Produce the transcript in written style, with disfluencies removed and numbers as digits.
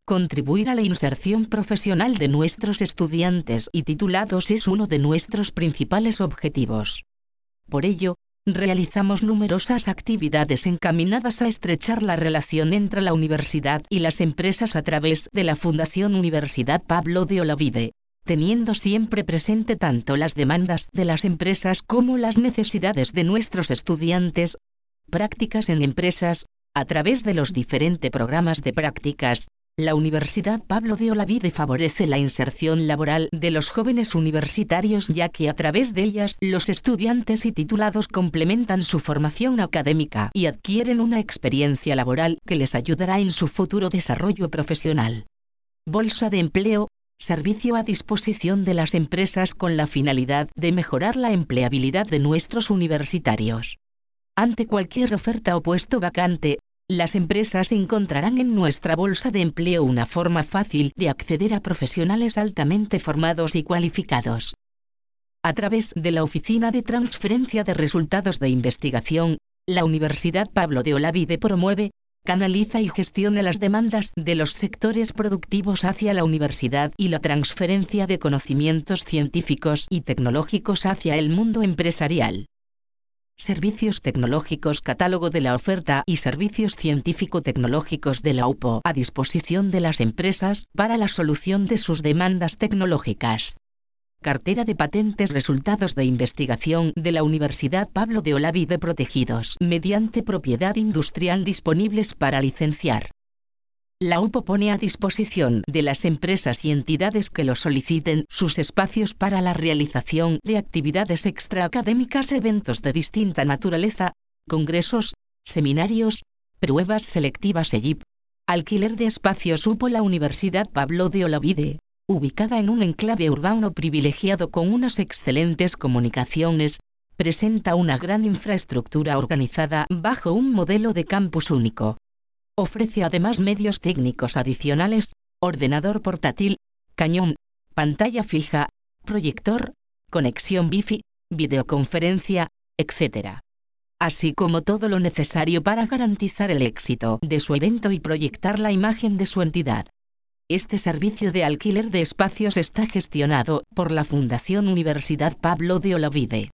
Contribuir a la inserción profesional de nuestros estudiantes y titulados es uno de nuestros principales objetivos. Por ello, realizamos numerosas actividades encaminadas a estrechar la relación entre la universidad y las empresas a través de la Fundación Universidad Pablo de Olavide, teniendo siempre presente tanto las demandas de las empresas como las necesidades de nuestros estudiantes. Prácticas en empresas. A través de los diferentes programas de prácticas, la Universidad Pablo de Olavide favorece la inserción laboral de los jóvenes universitarios, ya que a través de ellas los estudiantes y titulados complementan su formación académica y adquieren una experiencia laboral que les ayudará en su futuro desarrollo profesional. Bolsa de empleo, servicio a disposición de las empresas con la finalidad de mejorar la empleabilidad de nuestros universitarios. Ante cualquier oferta o puesto vacante, las empresas encontrarán en nuestra bolsa de empleo una forma fácil de acceder a profesionales altamente formados y cualificados. A través de la Oficina de Transferencia de Resultados de Investigación, la Universidad Pablo de Olavide promueve, canaliza y gestiona las demandas de los sectores productivos hacia la universidad y la transferencia de conocimientos científicos y tecnológicos hacia el mundo empresarial. Servicios tecnológicos, catálogo de la oferta y servicios científico-tecnológicos de la UPO a disposición de las empresas para la solución de sus demandas tecnológicas. Cartera de patentes, resultados de investigación de la Universidad Pablo de Olavide protegidos mediante propiedad industrial disponibles para licenciar. La UPO pone a disposición de las empresas y entidades que lo soliciten sus espacios para la realización de actividades extraacadémicas, eventos de distinta naturaleza, congresos, seminarios, pruebas selectivas EGIP. Alquiler de espacios UPO. La Universidad Pablo de Olavide, ubicada en un enclave urbano privilegiado con unas excelentes comunicaciones, presenta una gran infraestructura organizada bajo un modelo de campus único. Ofrece además medios técnicos adicionales, ordenador portátil, cañón, pantalla fija, proyector, conexión Wi-Fi, videoconferencia, etc. Así como todo lo necesario para garantizar el éxito de su evento y proyectar la imagen de su entidad. Este servicio de alquiler de espacios está gestionado por la Fundación Universidad Pablo de Olavide.